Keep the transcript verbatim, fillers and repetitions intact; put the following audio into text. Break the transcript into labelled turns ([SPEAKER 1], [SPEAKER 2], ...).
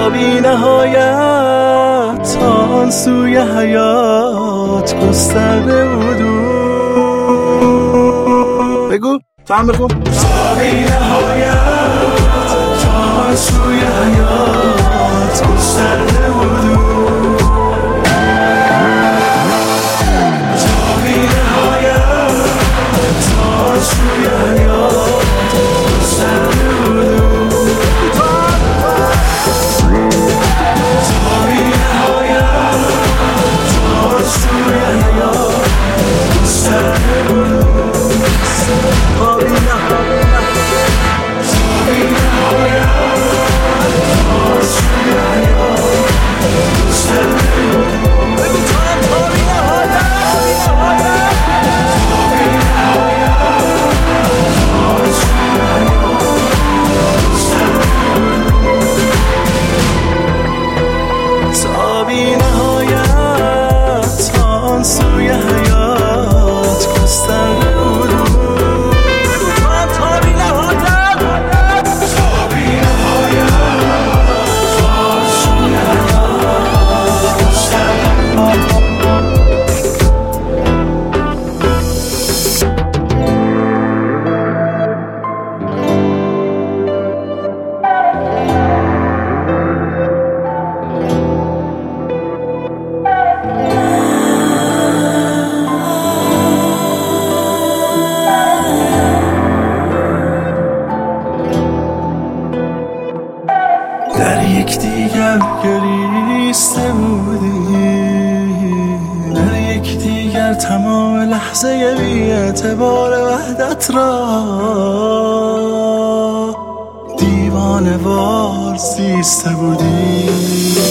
[SPEAKER 1] بی نهایت تا آن سوی حیات گسترده بودو. بگو تو هم بگو. تا بی نهایت تا آن سوی حیات گسترده بودو. تا بی نهایت تا آن سوی حیات گسترده بودو. در یک دیگر گریسته بودیم، در یک دیگر تمام لحظه بی اعتبار وحدت را دیوانه وار زیسته بودیم.